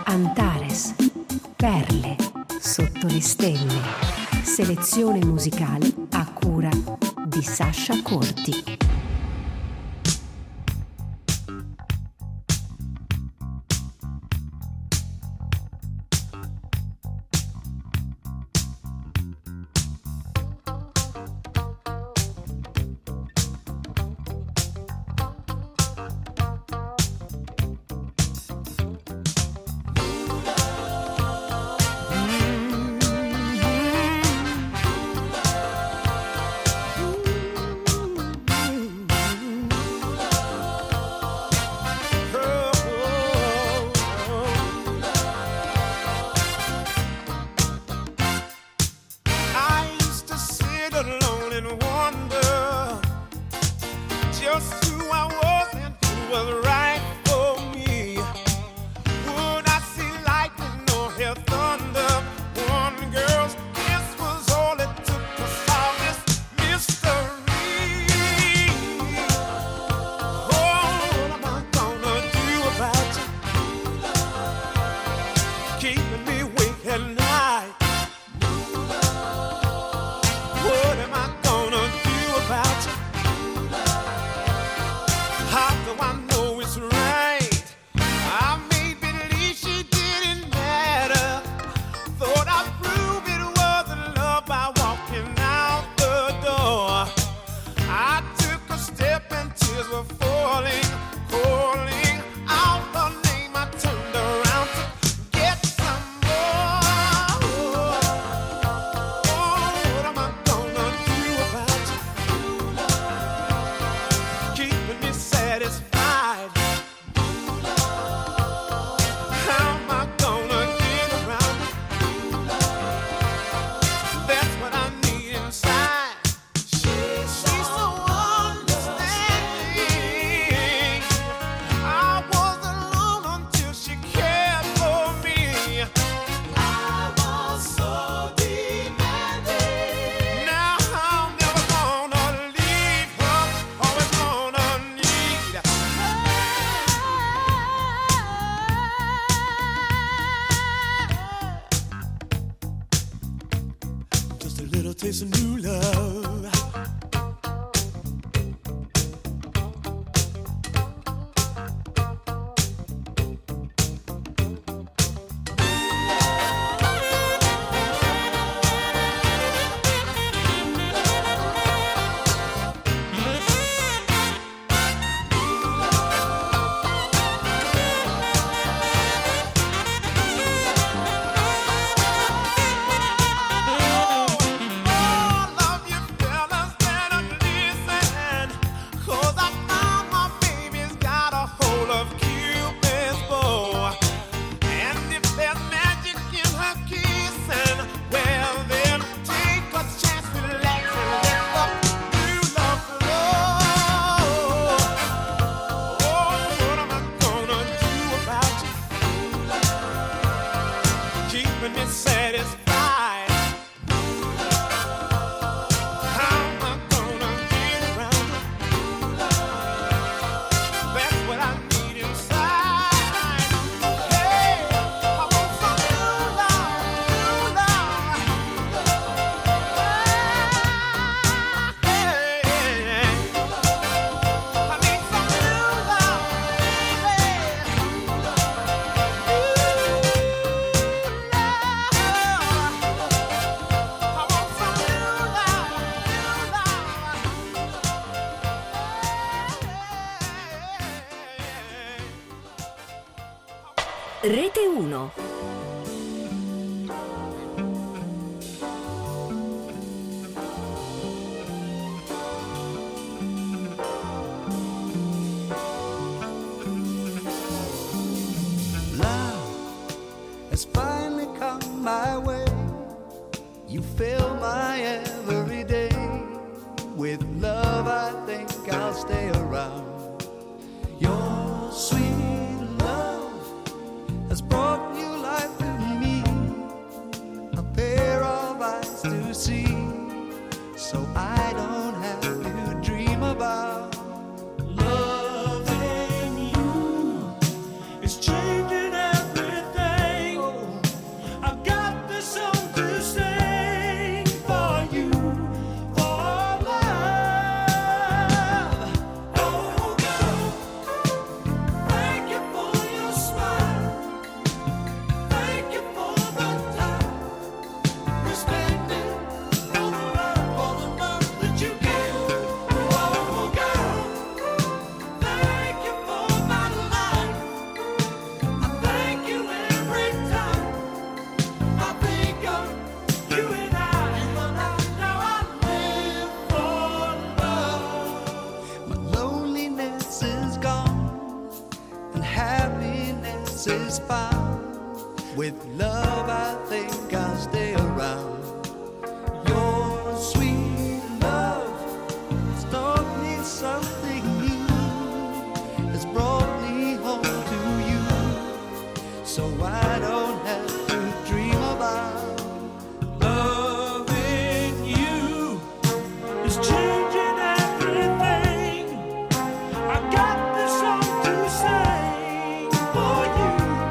Antares, perle sotto le stelle. Selezione musicale a cura di Sasha Corti. Taste of new love. Rete 1. Has finally come my way. You fill my every day with love. I think I'll stay around. Your sweet love has brought new life loss is found. With love I think I'll stay around. Your sweet love has taught me something new, has brought me home to you, so I don't have to dream about loving you. It's changing everything. I got this song to sing for you.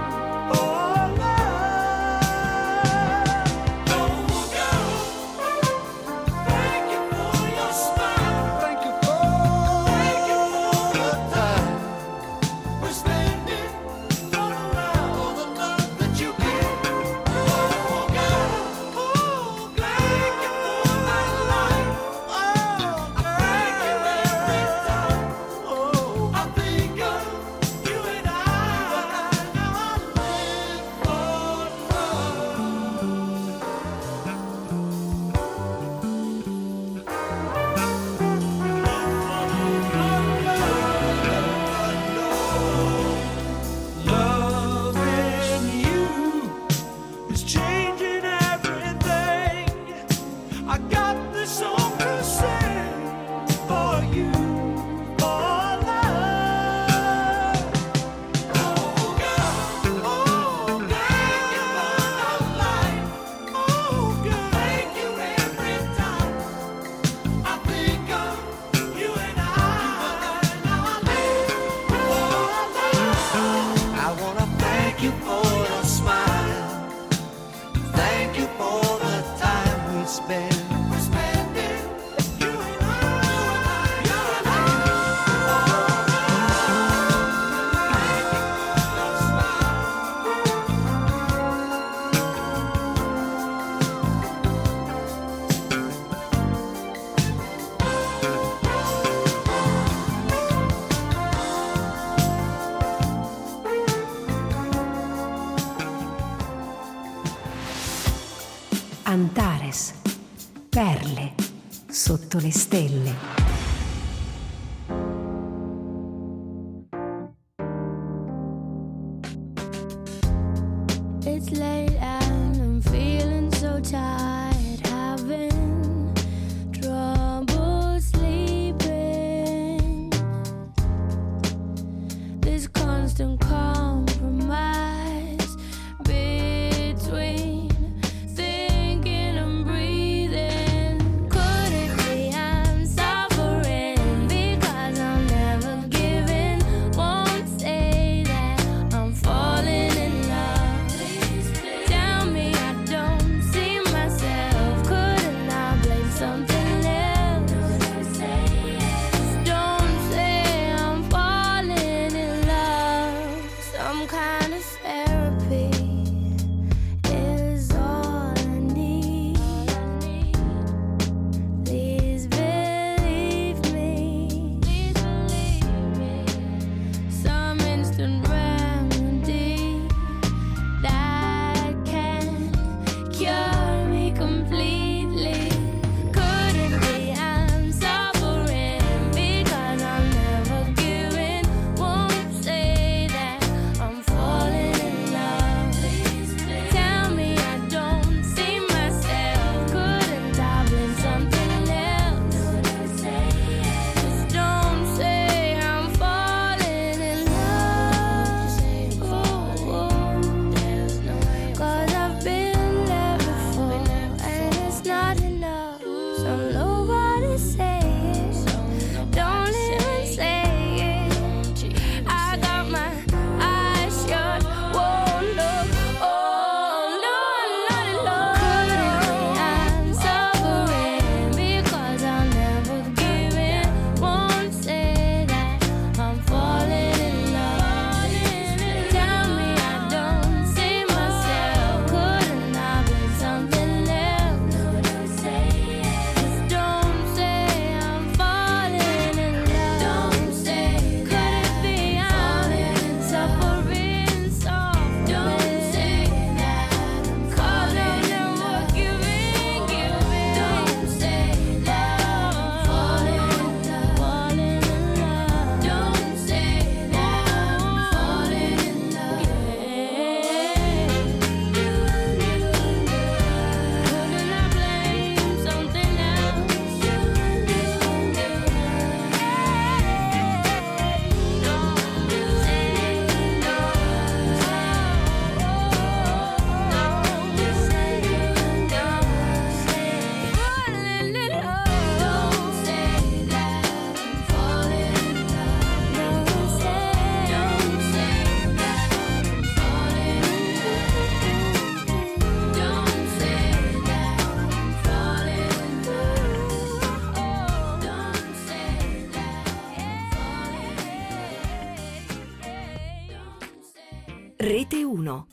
Antares, perle sotto le stelle. It's late and I'm feeling so tired, having trouble sleeping. This constant compromise between thinking and breathing. Could it be I'm suffering because I'm never giving? Won't say that I'm falling in love. Tell me I don't see myself. Couldn't I blame something else? Don't say I'm falling in love. Some kind of therapy is all I need. Please believe me. Some instant remedy that can cure me completely. Couldn't be I'm suffering because I'm never giving. Won't say that I'm falling in love. Rete 1.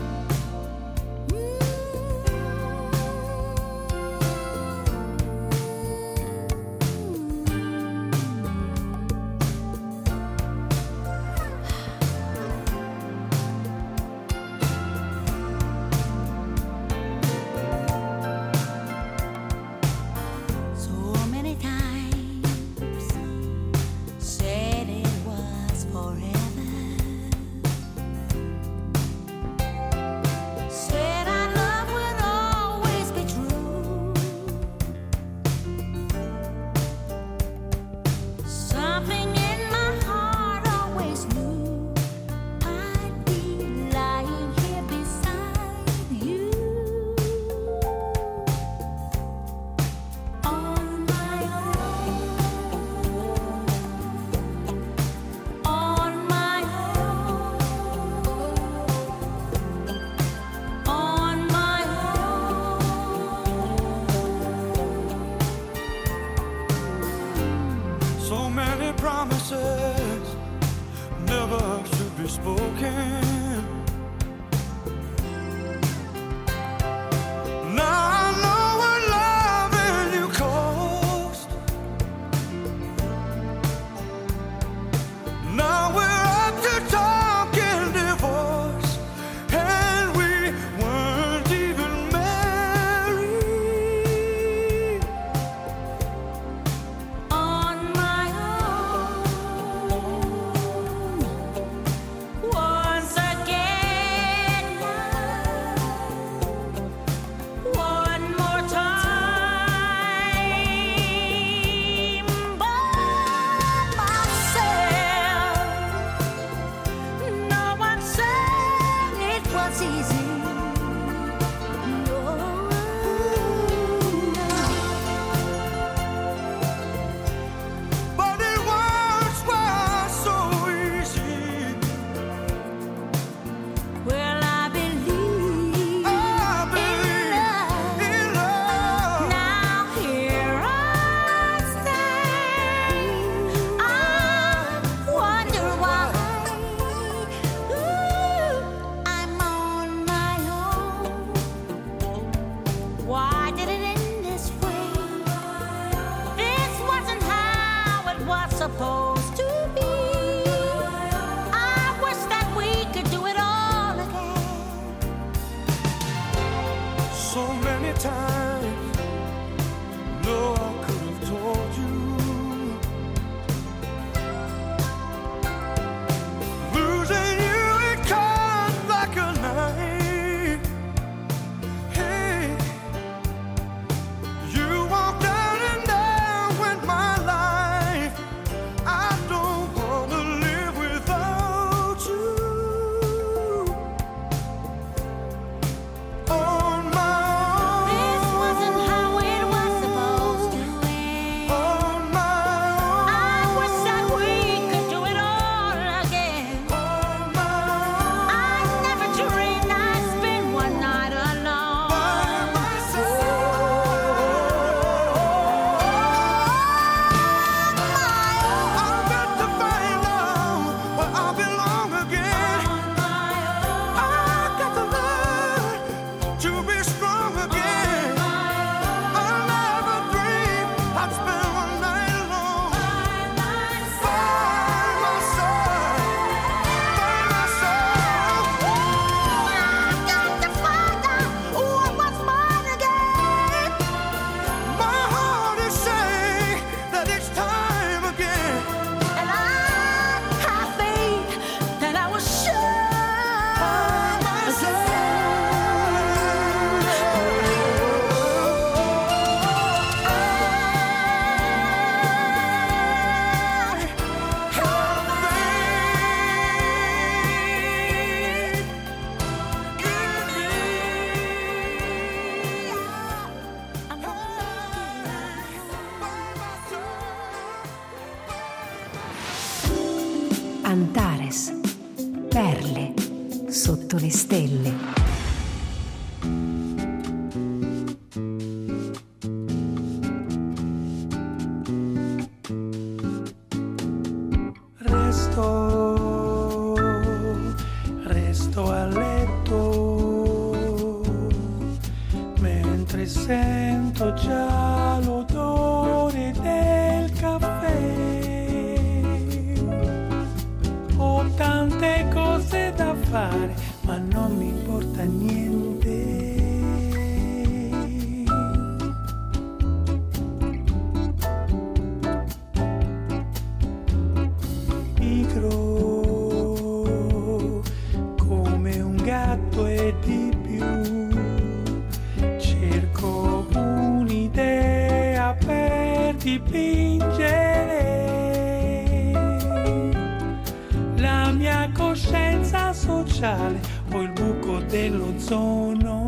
Antares, perle sotto le stelle. Resto sto a letto mentre sento già l'odore del caffè. Ho tante cose da fare, ma non mi importa niente. Come un gatto e di più, cerco un'idea per dipingere la mia coscienza sociale o il buco dell'ozono.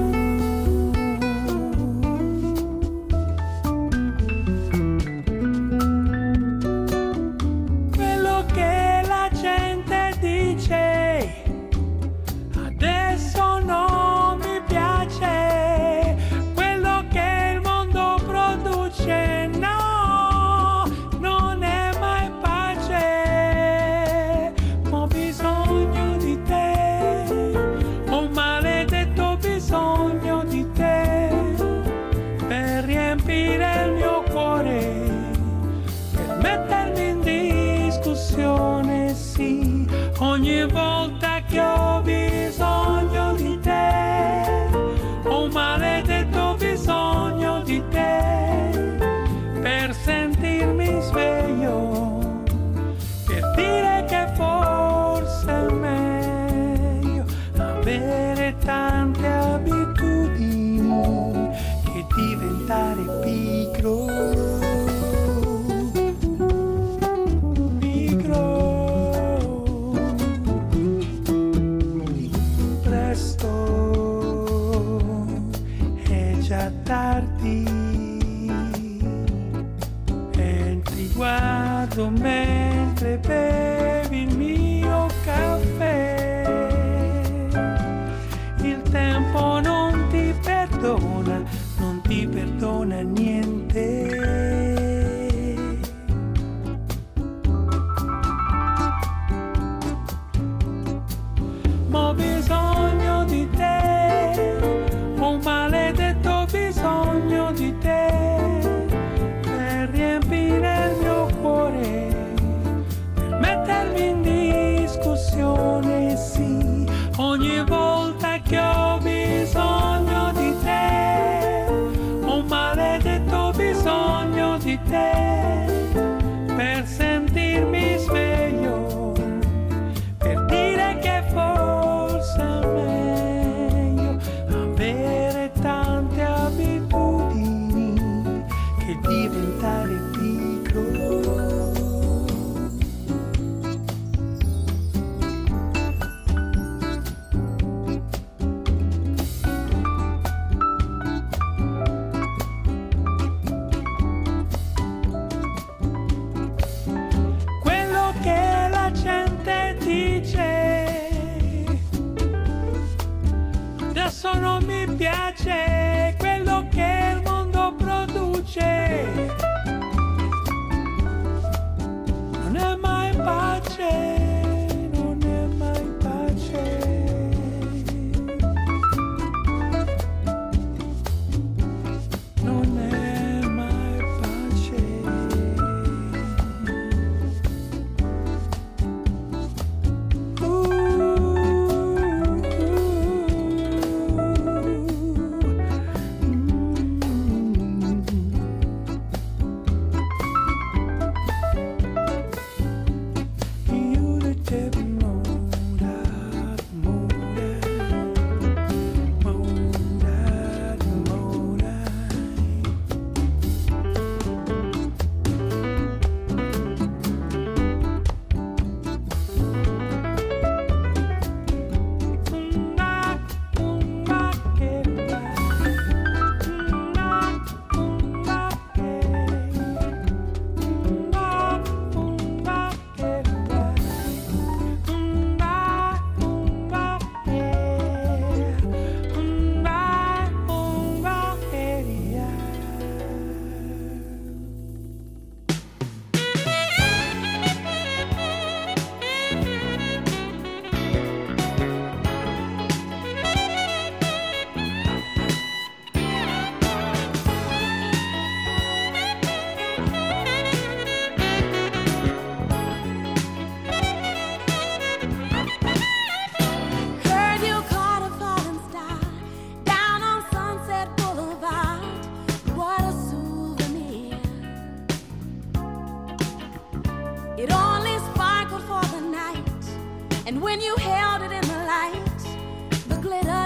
Ogni volta che ho bisogno di te, ho un maledetto bisogno di te, per sentirmi sveglio, per dire che forse è meglio avere tante abitudini che diventare pigro. Tardi e ti guardo mentre bevi il mio caffè. Il tempo non ti perdona niente. Ma ho bisogno di te, ho un maledetto bisogno di te per riempire il mio cuore, per mettermi in discussione, sì, ogni volta che ho bisogno di te, ho un maledetto bisogno di te, per sentirmi sveglio, per dire che forse è meglio avere tante abitudini che diventare pigro. Quello che la gente dice adesso non mi piace, quello che il mondo produce non è mai pace, non è mai pace. Non è mai pace.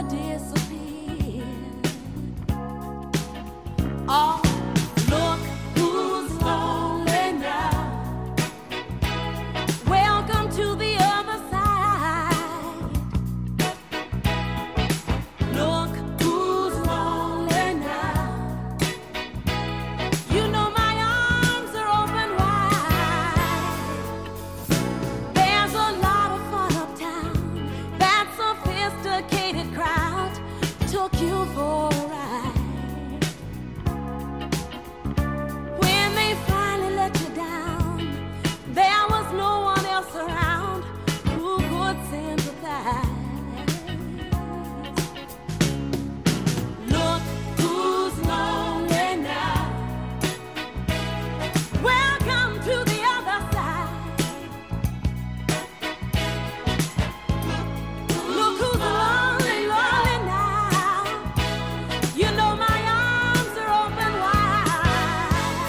disappear. Oh, look who's lonely now. Welcome to the other side. Look who's lonely now. You know my arms are open wide. There's a lot of fun uptown. That sophisticated crowd took you for a ride. When they finally let you down, there was no one else around who could sympathize. Look who's lonely now. Welcome to the other side. Look who's lonely, lonely now. You know my arms are open wide.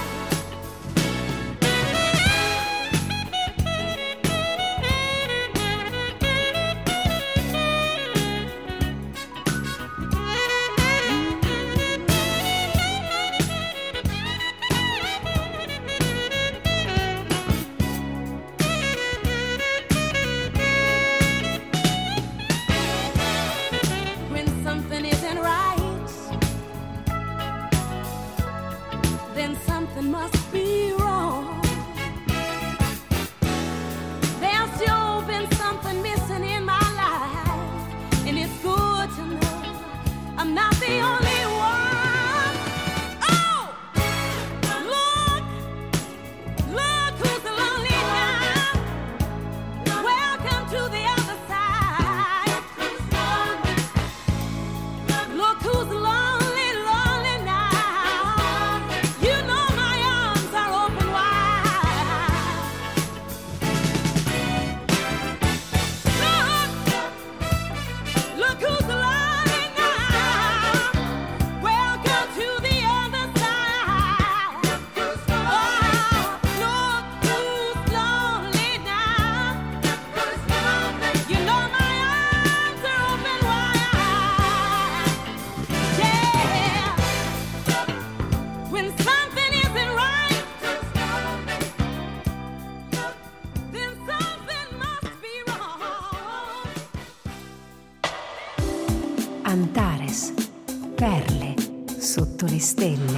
When something isn't right, then something must be wrong. There's sure been something missing in my life, and it's good to know I'm not the only one. Oh, look who's lonely now. Welcome to the other side. Look who's lonely, lonely now. You know my arms are open wide. Look who's lonely now. Welcome to the other side. Oh, look who's lonely now. You know my arms are open wide. Yeah. When something isn't right, then something must be wrong. Antares, perle sotto le stelle.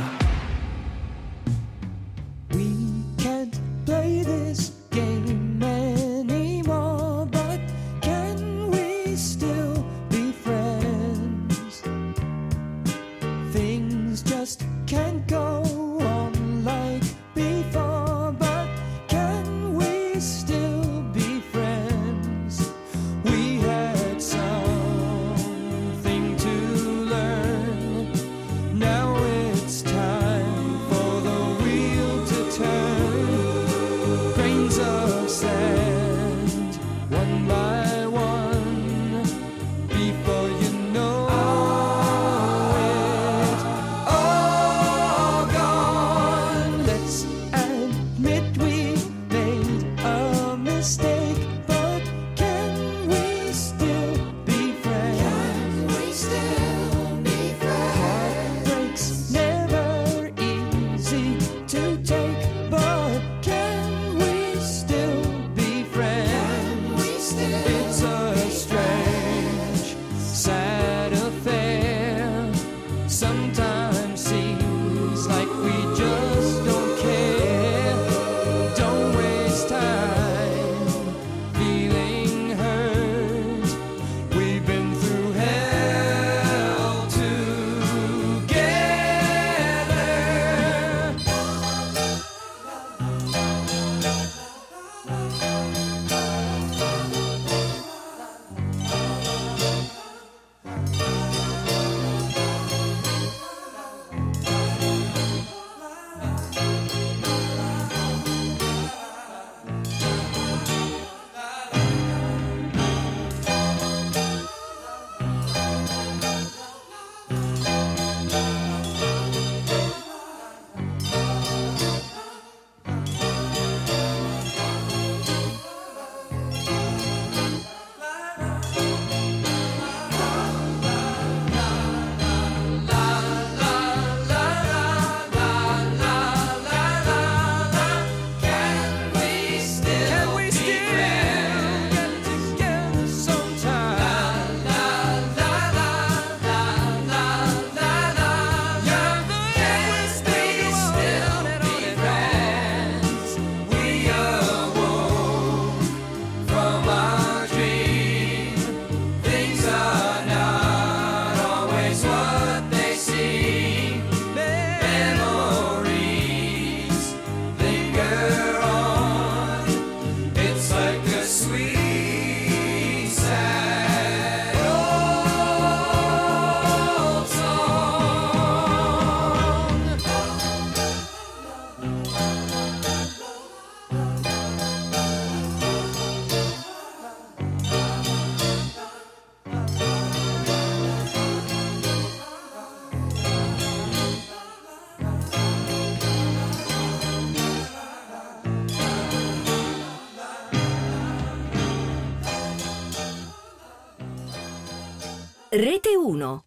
We can't play this game anymore, but can we still be friends? Things just can't go on like before, but can we still be friends? We had something to learn. Now it's time Rete 1.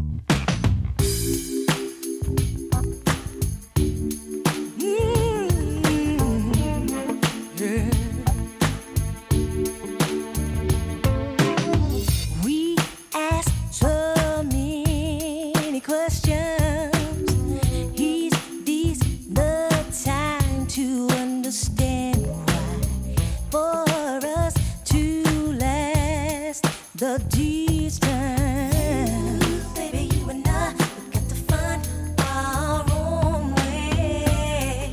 We ask so many questions. Is this the time to understand why? For us to last the distance. Baby, you and I, we got to find our own way.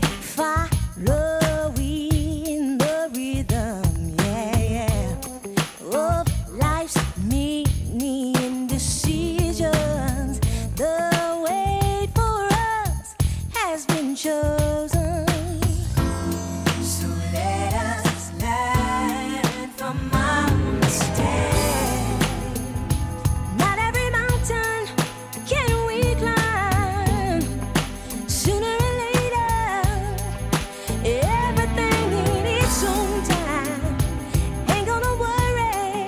Following the rhythm, yeah, of life's meaning and decisions. The way for us has been chosen. So let us learn from our mistakes. Not every mountain can we climb. Sooner or later, everything in its own time. Ain't gonna worry.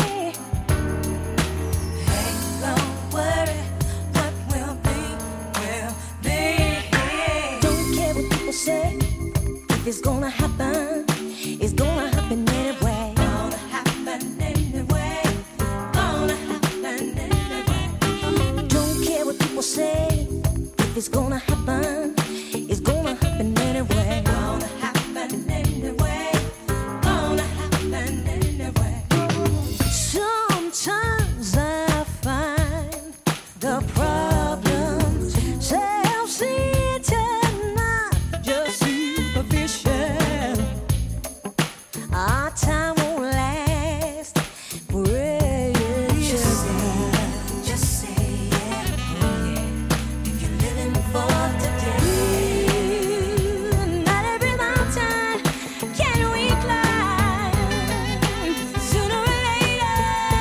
Ain't gonna worry. What will be, will be. Don't care what people say. If it's gonna happen, it's gonna happen anyway. Gonna happen anyway. Gonna happen anyway. Don't care what people say. If it's gonna happen, it's gonna happen anyway. Gonna happen anyway. Gonna happen anyway. Sometimes I find the problems self-centered, not just superficial. Our time won't last forever. Just say yeah, oh yeah. If you're living for today, not every mountain can we climb. Sooner or later,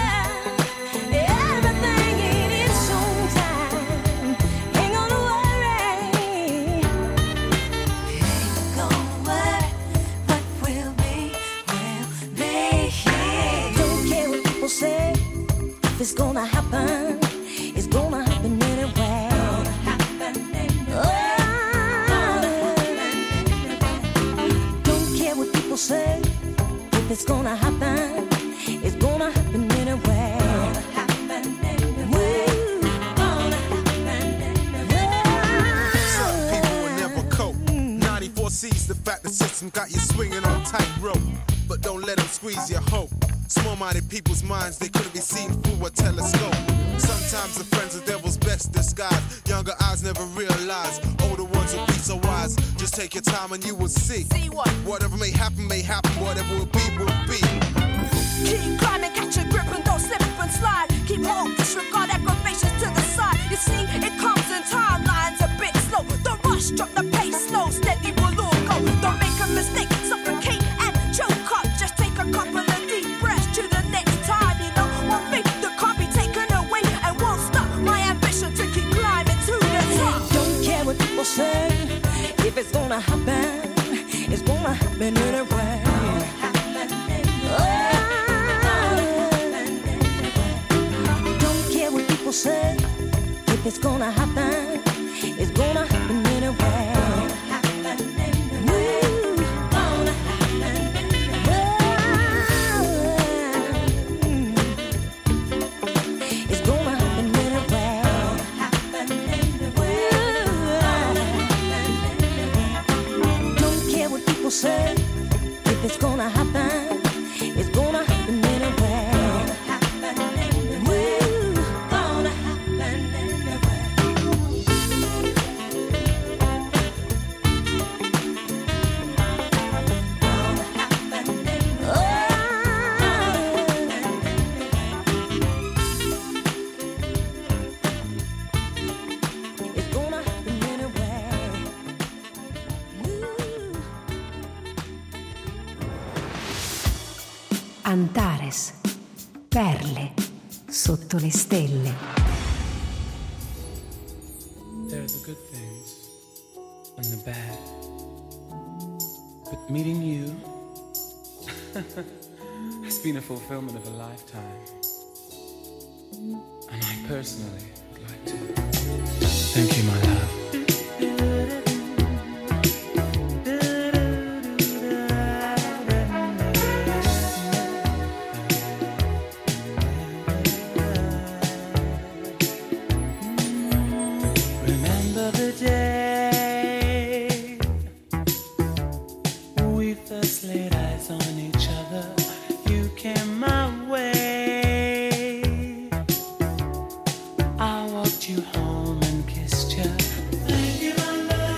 everything in its own time. Ain't gonna worry. Ain't gonna worry. What will be, will be. Don't care what people say. If it's gonna happen, it's gonna happen anyway. Gonna happen anyway. Don't care what people say. If it's gonna happen, it's gonna happen anyway. Gonna happen anyway. Gonna happen anyway. Some people will never cope. 94 sees the fact the system got you swinging on tightrope. But don't let them squeeze your hope. Small-minded people's minds, they couldn't be seen through a telescope. Sometimes the friends of devil's best disguise. Younger eyes never realize. Older ones will be so wise. Just take your time and you will see. See what? Whatever may happen, whatever will be, will be. Keep climbing, catch your grip and don't slip and slide. Keep hope, disregard aggravations to the side. You see, it comes in timelines a bit slow. Don't rush, drop the pace, slow, steady, we'll all go. Don't make a mistake, suffocate and choke up. Just take a couple of deep breaths to the next time. You know, one thing that can't be taken away and won't stop my ambition to keep climbing to the top. Don't care what people say. If it's gonna happen, it's gonna happen anyway. Don't care what people say. If it's gonna happen, it's gonna happen anyway. Woo. Gonna happen anyway. It's gonna happen anyway. Don't care what people say. If it's gonna happen, it's gonna happen anyway. Woo. Gonna happen anyway. It's gonna happen anyway. Woo. Antares. Perle sotto le stelle. There are the good things and the bad. But meeting you has been a fulfillment of a lifetime. And I personally like to thank you, my love. Remember the day we first laid eyes on each other. You came my way. I walked you home and kissed you. Thank you, my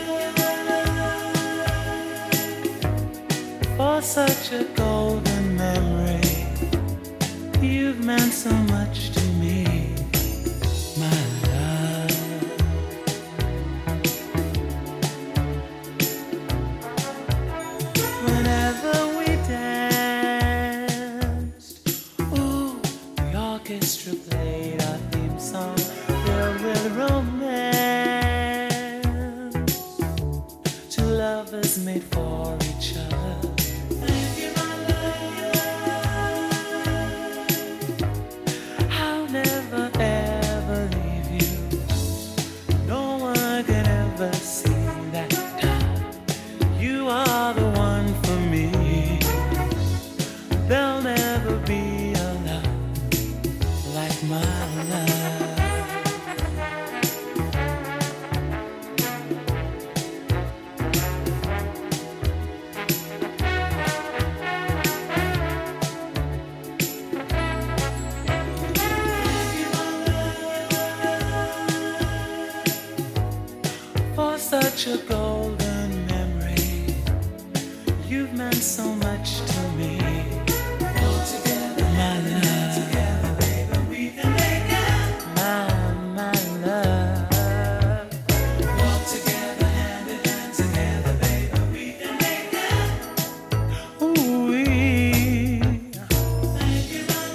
love, for such a golden memory. You've meant so much to me, my love. Whenever we danced, ooh, the orchestra played our theme song filled with romance. Two lovers made for each other. Thank you, my love. I'll never ever leave you. No one can ever see that you are the one for me. There'll never be a love like my love. For such a golden memory, you've meant so much to me. All together, my love. Together, baby, we can make it. My love. Walk together, hand in hand, together, baby, we can make it. Ooh, thank you, my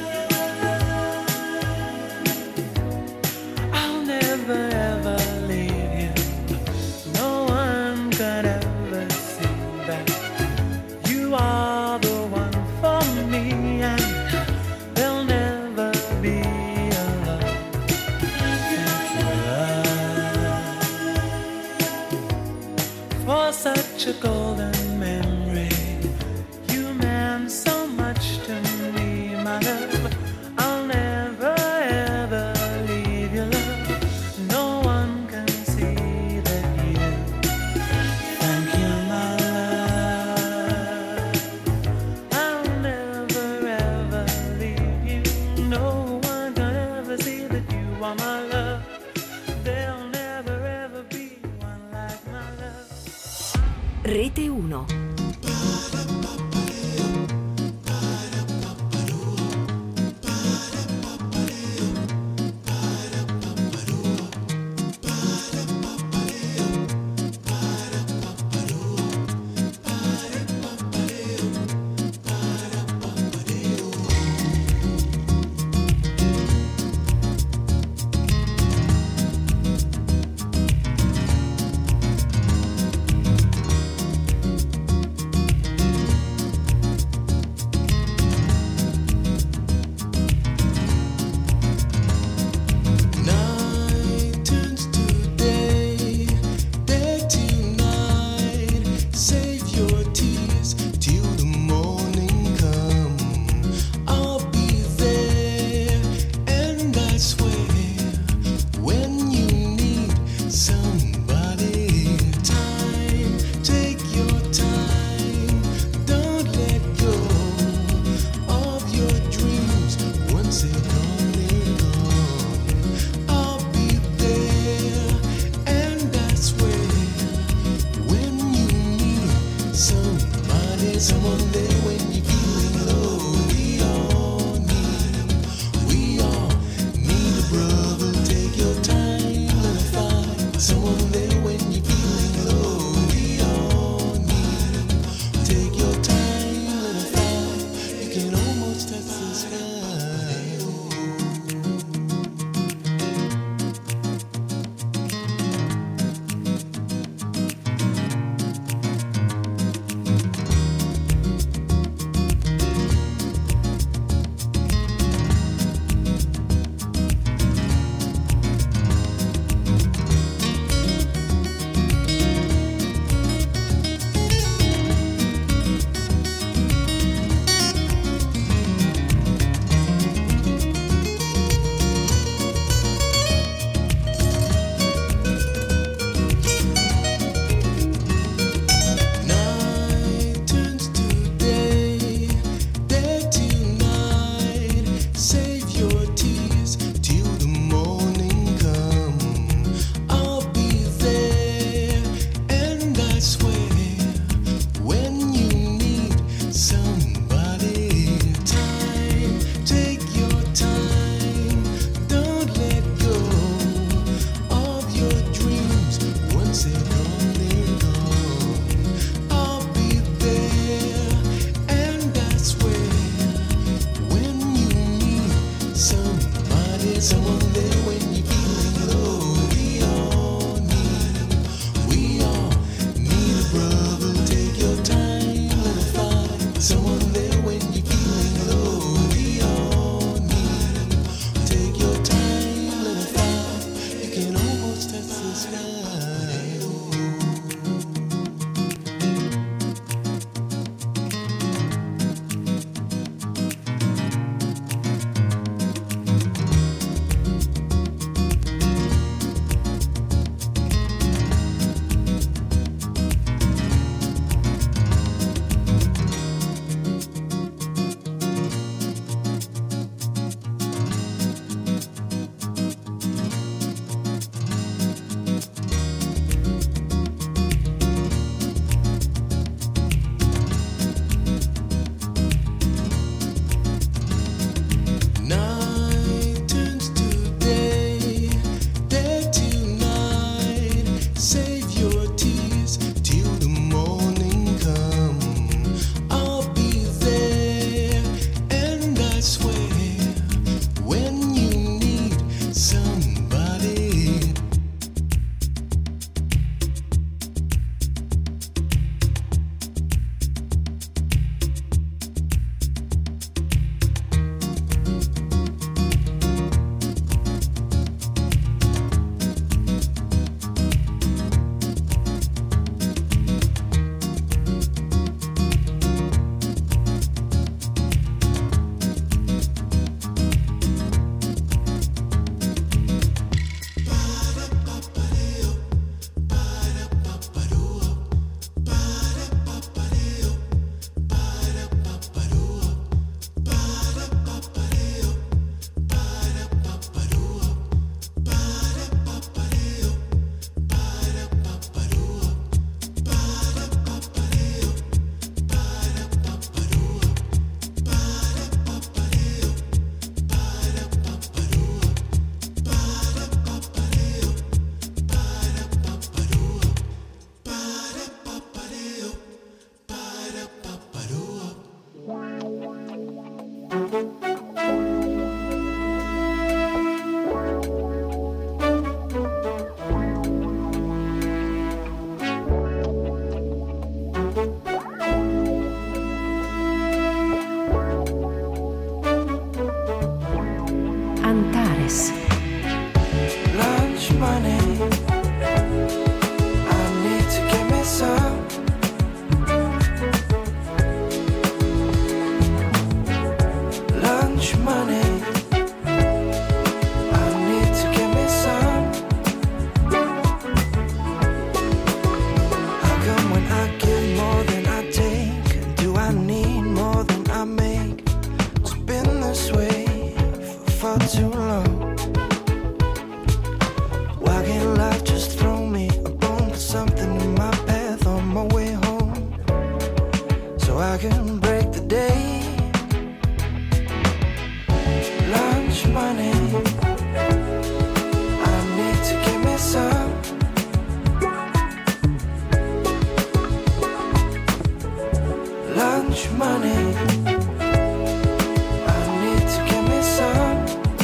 love. I'll never ever leave you. No one could ever see that you are the one for me, and there'll never be a love. Thank you, love, for such a golden memory. You meant so much to me, my love. I'll never ever leave you, love. No one can see that you. Thank you, my love. I'll never ever leave you. No one can ever see that you are my love. There'll never ever be one like my love. Rete 1. someone there when you're feeling low. We all need a brother. Take your time, let it find someone there when you're feeling low. We all need. Take your time, let it find. You can almost touch the sky. Night turns to day, day to night. Save your tears till the morning come. I'll be there, and I swear, when you need somebody. Antares. Lunch money. I need to get me some. Lunch money. I need to get me some. How come when I give more than I take? Do I need more than I make? It's been this way for too long. Why can't life just throw me a bone? Put something in my path on my way home, so I can break the day. Lunch money. I need to give me some. Lunch money. I need to give me some.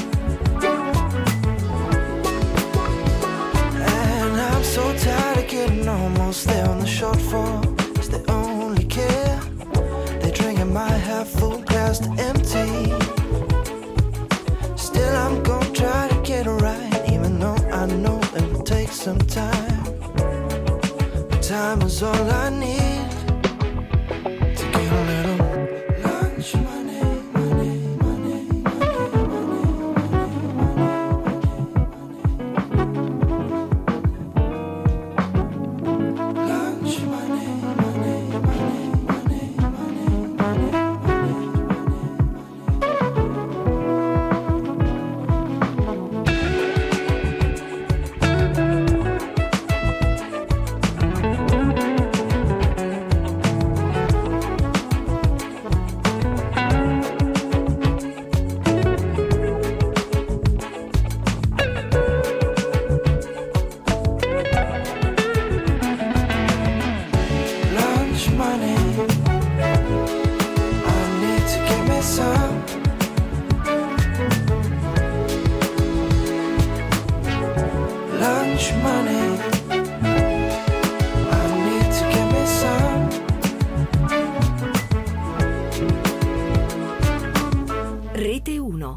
And I'm so tired of getting almost there on the shortfall. It's the only care. They're drinking my half full glass to empty. Still I'm gonna try to get it right, even though I know it will take some time. But time is all I need to get a little lunch money. Lunch money. much money. I need to get me some. Rete 1.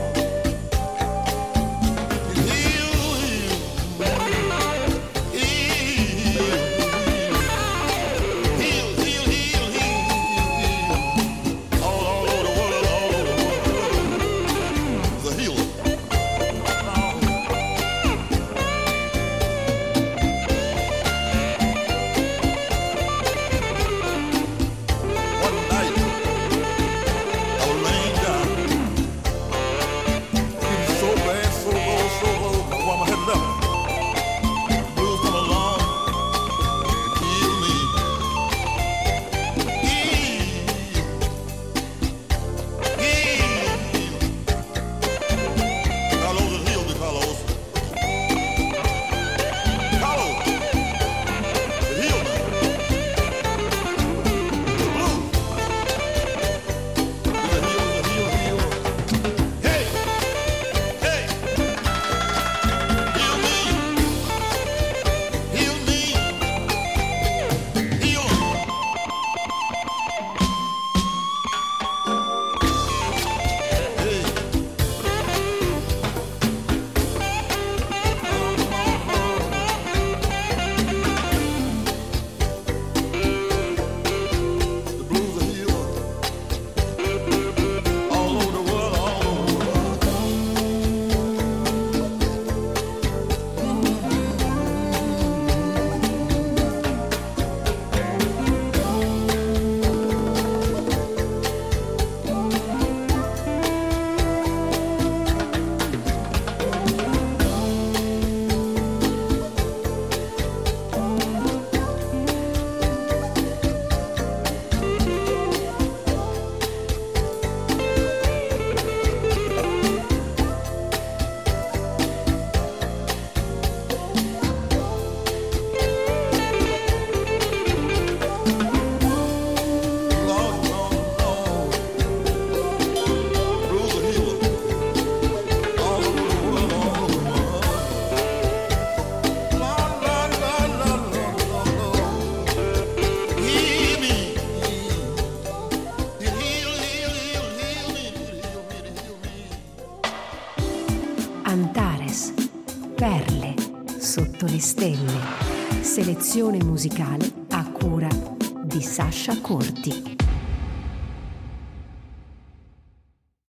Heal stelle. Selezione musicale a cura di Sasha Corti.